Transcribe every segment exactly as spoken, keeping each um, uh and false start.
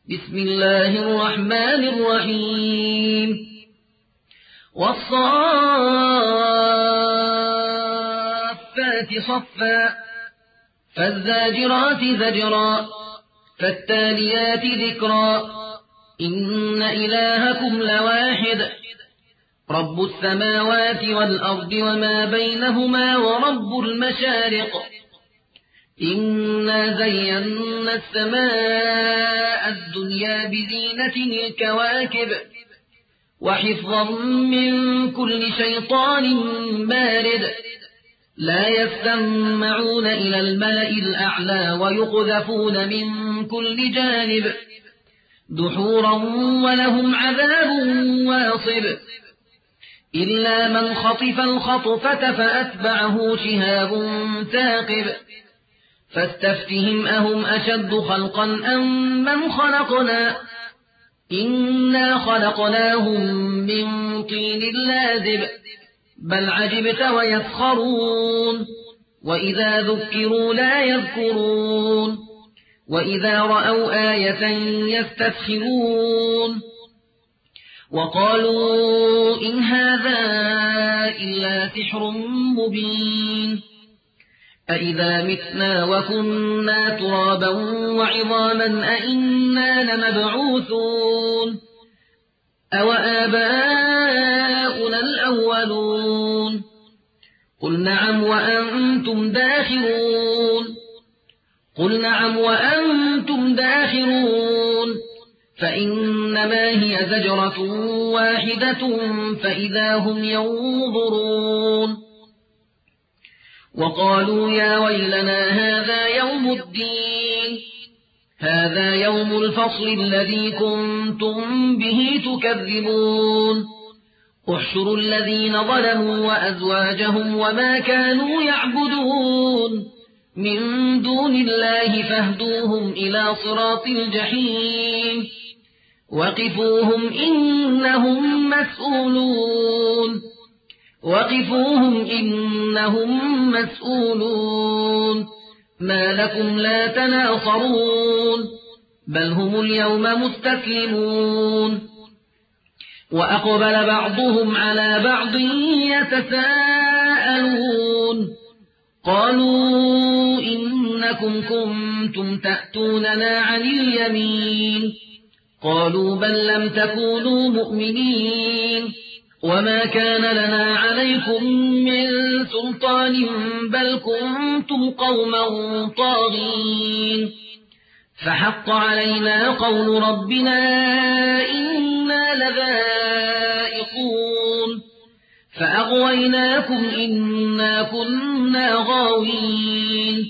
بسم الله الرحمن الرحيم والصافات صفا فالزاجرات زجرا فالتاليات ذكرا إن إلهكم لواحد رب السماوات والأرض وما بينهما ورب المشارق إنا زينا السماء الدنيا بزينة الكواكب وحفظا من كل شيطان مارد لا يستمعون إلى الملأ الأعلى ويقذفون من كل جانب دحورا ولهم عذاب واصب إلا من خطف الخطفة فأتبعه شهاب ثاقب فاستفتهم أهم أشد خلقا أم من خلقنا إنا خلقناهم من طين لازب بل عجبت ويسخرون وإذا ذكروا لا يذكرون وإذا رأوا آية يستسخرون وقالوا إن هذا إلا سحر مبين أإذا متنا وكنا ترابا وعظاما أإنا لمبعوثون أو آباؤنا الأولون قل نعم وأنتم داخرون قل نعم وأنتم داخرون فإنما هي زجرة واحدة فإذا هم ينظرون وقالوا يا ويلنا هذا يوم الدين هذا يوم الفصل الذي كنتم به تكذبون احشروا الذين ظلموا وأزواجهم وما كانوا يعبدون من دون الله فاهدوهم إلى صراط الجحيم وقفوهم إنهم مسؤولون وقفوهم إنهم مسؤولون ما لكم لا تناصرون بل هم اليوم مستسلمون وأقبل بعضهم على بعض يتساءلون قالوا إنكم كنتم تأتوننا عن اليمين قالوا بل لم تكونوا مؤمنين وما كان لنا عليكم من سلطان بل كنتم قوما طاغين فحق علينا قول ربنا إنا لذائقون فأغويناكم إنا كنا غاوين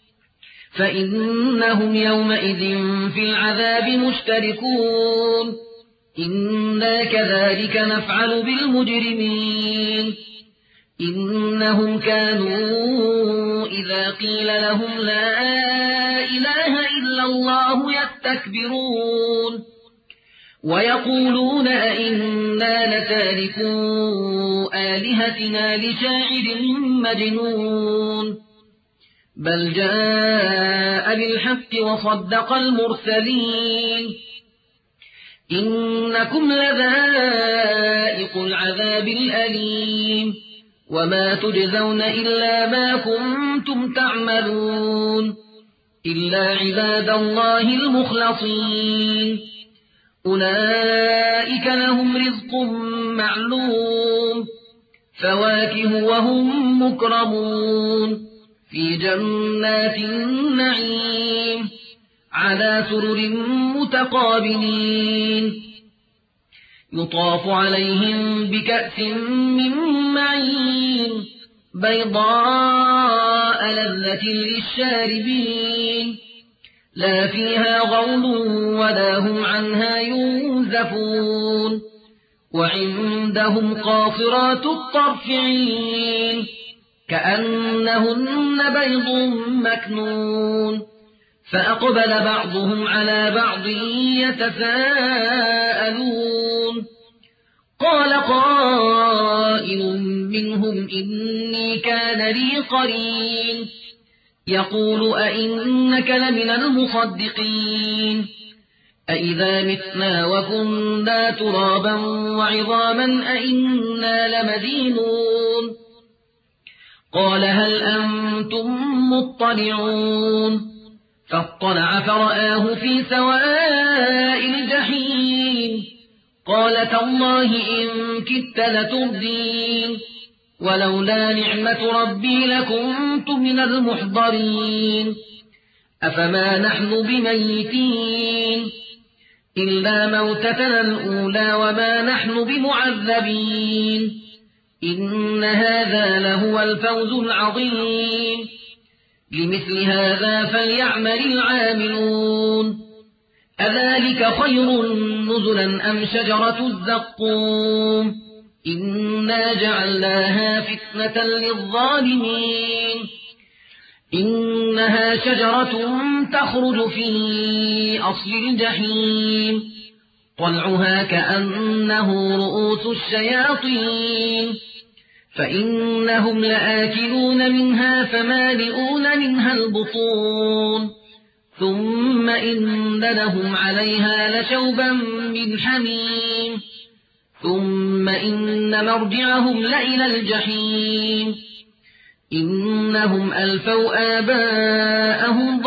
فإنهم يومئذ في العذاب مشتركون إنا كذلك نفعل بالمجرمين إنهم كانوا إذا قيل لهم لا إله إلا الله يستكبرون ويقولون أئنا لتاركو آلهتنا لشاعر مجنون بل جاء بالحق وصدق المرسلين إنكم لذائق العذاب الأليم وما تجزون إلا ما كنتم تعملون إلا عباد الله المخلصين أولئك لهم رزق معلوم فواكه وهم مكرمون في جنات النعيم على سرر متقابلين يطاف عليهم بكأس من معين بيضاء لذة للشاربين لا فيها غول ولا هم عنها ينزفون وعندهم قاصرات الطرف عين كأنهن بيض مكنون فأقبل بعضهم على بعض يتساءلون قال قائل منهم إني كان لي قرين يقول أئنك لمن المصدقين أإذا متنا وكنا ترابا وعظاما أإنا لمدينون قال هل أنتم مطلعون فاطلع فرآه في سواء الجحيم قال تالله إن كدت لتردين ولولا نعمة ربي لكنت من المحضرين أفما نحن بميتين إلا موتتنا الأولى وما نحن بمعذبين إن هذا لهو الفوز العظيم لمثل هذا فليعمل العاملون أذلك خير نزلا أم شجرة الزقوم إنا جعلناها فتنة للظالمين إنها شجرة تخرج في أصل الجحيم طلعها كأنه رؤوس الشياطين فإنهم لآكلون منها فمالئون منها البطون ثم إن لهم عليها لشوبا من حميم ثم إن مرجعهم لإلى الجحيم إنهم ألفوا آباءهم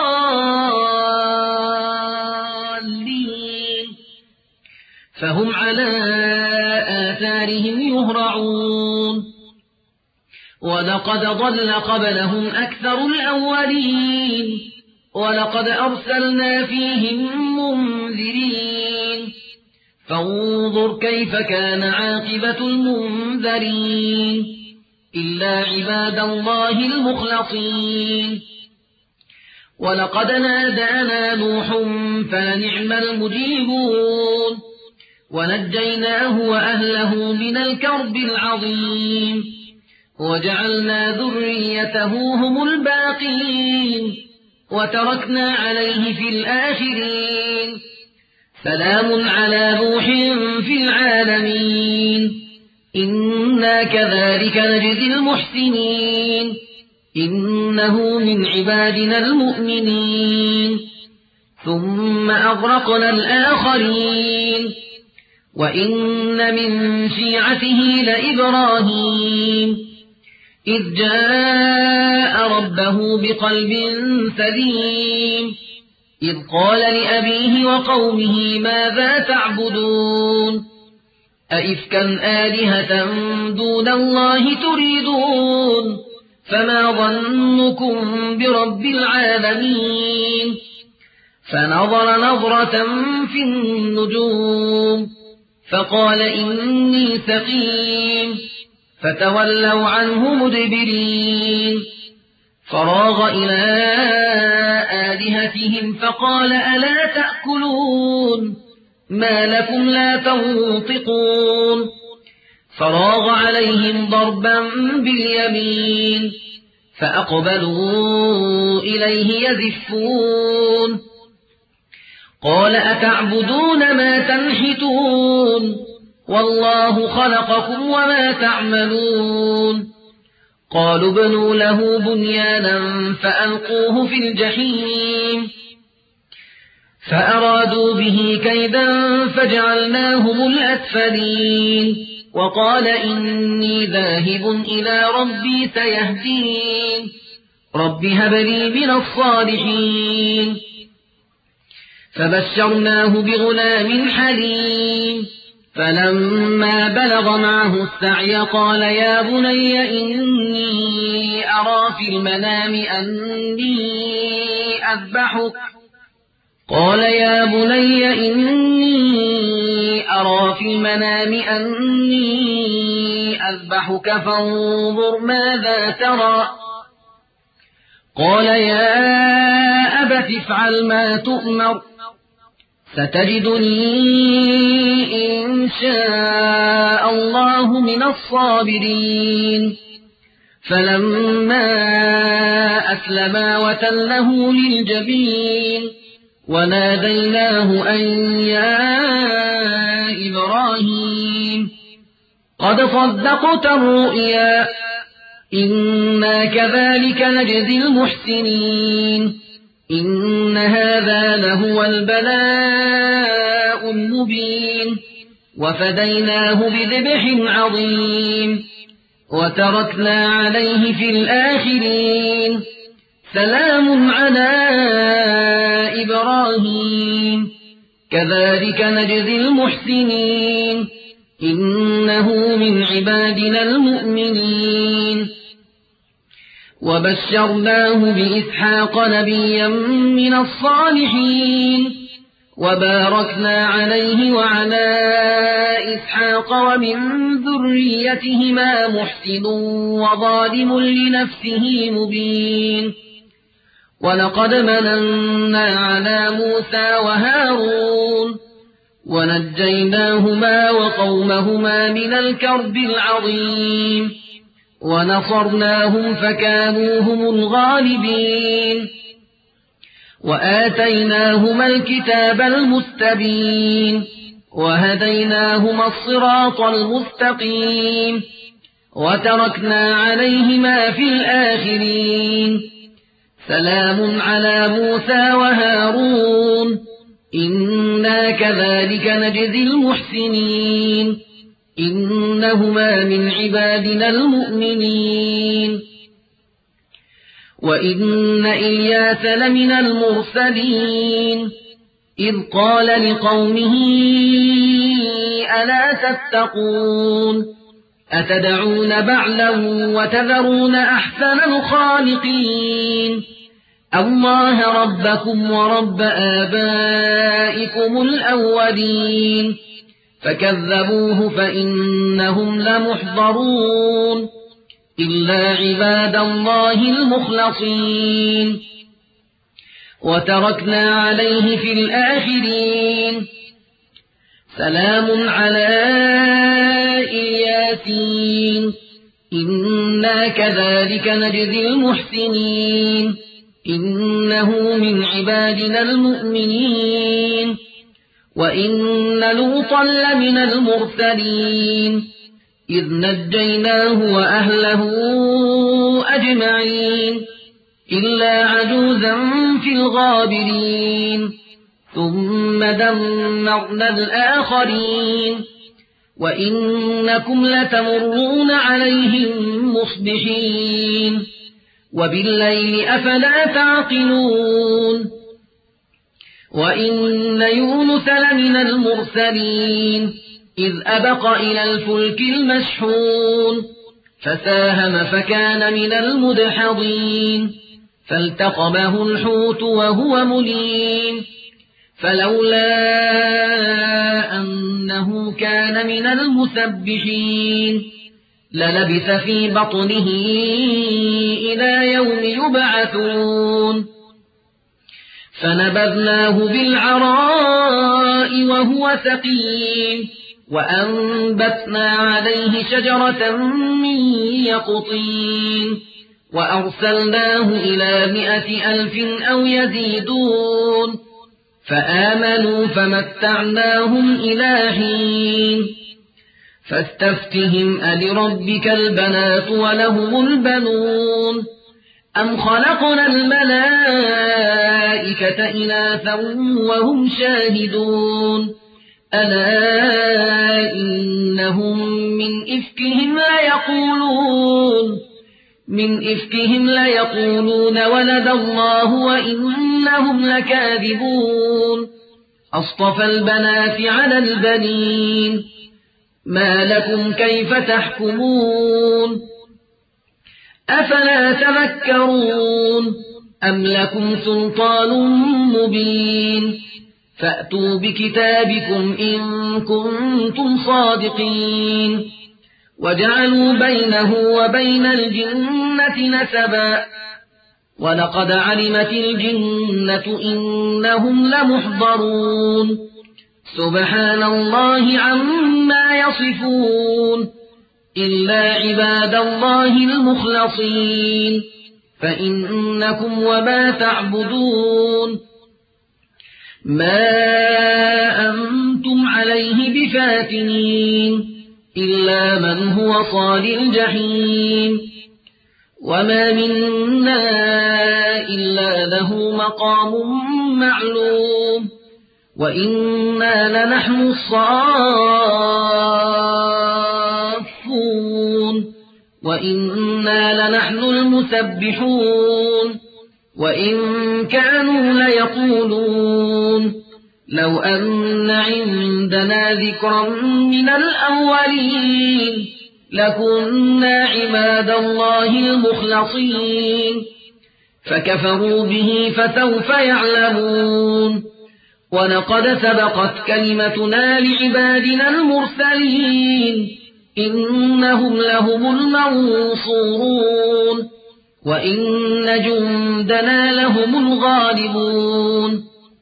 ضالين فهم على آثارهم يهرعون ولقد ضل قبلهم أكثر الأولين ولقد أرسلنا فيهم منذرين فانظر كيف كان عاقبة المنذرين إلا عباد الله المخلصين ولقد نادانا نوح فلنعم المجيبون ونجيناه وأهله من الكرب العظيم وجعلنا ذريته هم الباقين وتركنا عليه في الآخرين سلام على نوح في العالمين إنا كذلك نجزي المحسنين إنه من عبادنا المؤمنين ثم أغرقنا الآخرين وإن من شيعته لإبراهيم إذ جاء ربه بقلب سليم إذ قال لأبيه وقومه ماذا تعبدون أئفكا آلهة دون الله تريدون فما ظنكم برب العالمين فنظر نظرة في النجوم فقال إني سقيم فتولوا عنه مدبرين فراغ إلى آلهتهم فقال ألا تأكلون ما لكم لا تنطقون فراغ عليهم ضربا باليمين فأقبلوا إليه يزفون قال أتعبدون ما تنحتون والله خلقكم وما تعملون قالوا بنوا له بنيانا فألقوه في الجحيم فأرادوا به كيدا فجعلناهم الأسفلين وقال إني ذاهب إلى ربي سيهدين رب هب لي من الصالحين فبشرناه بغلام حليم فلما بلغ معه السعي قال يا بني إني أرى في المنام أني أذبحك قال يا بني إني أرى في المنام أني أذبحك فانظر ماذا ترى قال يا أبت افعل ما تؤمر ستجدني إن شاء الله من الصابرين فلما أسلما وتله للجبين وناديناه أن يا إبراهيم قد صدقت الرؤيا إنا كذلك نجزي المحسنين إن هذا لهو البلاء المبين وفديناه بذبح عظيم وتركنا عليه في الآخرين سلام على إبراهيم كذلك نجزي المحسنين إنه من عبادنا المؤمنين وبشرناه بإسحاق نبيا من الصالحين وباركنا عليه وعلى إسحاق ومن ذريتهما محسن وظالم لنفسه مبين ولقد مننا على موسى وهارون ونجيناهما وقومهما من الكرب العظيم ونصرناهم فكانوا هم الغالبين وآتيناهما الكتاب المستبين وهديناهما الصراط المستقيم وتركنا عليهما في الآخرين سلام على موسى وهارون إنا كذلك نجزي المحسنين إنهما من عبادنا المؤمنين وإن إلياس لمن المرسلين إذ قال لقومه ألا تتقون أتدعون بعلا وتذرون أحسن الخالقين الله ربكم ورب آبائكم الأولين فكذبوه فإنهم لمحضرون إلا عباد الله المخلصين وتركنا عليه في الآخرين سلام على إلياسين إنا كذلك نجزي المحسنين إنه من عبادنا المؤمنين وإن لوطا لمن المرسلين إذ نجيناه وأهله أجمعين إلا عجوزا في الغابرين ثم دمرنا الآخرين وإنكم لتمرون عليهم مصبحين وبالليل أفلا تعقلون وإن يونس لمن المرسلين إذ أبق إلى الفلك المشحون فساهم فكان من المدحضين فالتقمه الحوت وهو مليم فلولا أنه كان من المسبحين للبث في بطنه إلى يوم يبعثون فنبذناه بالعراء وهو سقيم وأنبتنا عليه شجرة من يقطين وأرسلناه إلى مائة ألف أو يزيدون فآمنوا فمتعناهم إلى حين فاستفتهم ألربك البنات ولهم البنون أم خلقنا الملائكة إناثا وهم شاهدون ألا إنهم من إفكهم ليقولون من إفكهم ليقولون ولد الله وإنهم لكاذبون أصطفى البنات على البنين ما لكم كيف تحكمون أفلا تذكرون أم لكم سلطان مبين فأتوا بكتابكم إن كنتم صادقين وجعلوا بينه وبين الجنة نسبا ولقد علمت الجنة إنهم لمحضرون سبحان الله عما يصفون إلا عباد الله المخلصين فإنكم وما تعبدون ما أنتم عليه بفاتنين إلا من هو صال الجحيم وما منا إلا له مقام معلوم وإنا لنحن الصافون وإنا لنحن المسبحون وإن كانوا ليقولون لو أن عندنا ذكرا من الأولين لكنا عباد الله المخلصين فكفروا به فسوف يعلمون ولقد سبقت كلمتنا لعبادنا المرسلين إنهم لهم المنصورون وإن جندنا لهم الغالبون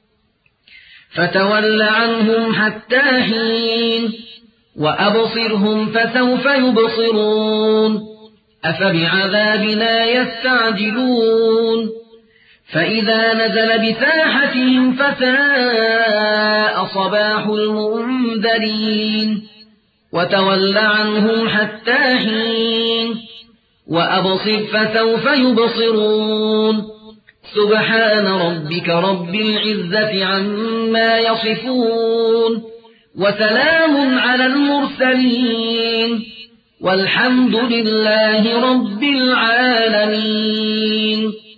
فتول عنهم حتى حين وأبصرهم فسوف يبصرون أفبعذابنا يستعجلون فإذا نزل بساحتهم فساء صباح المنذرين وتول عنهم حتى حين وأبصر فسوف يبصرون سبحان ربك رب العزة عما يصفون وسلام على المرسلين والحمد لله رب العالمين.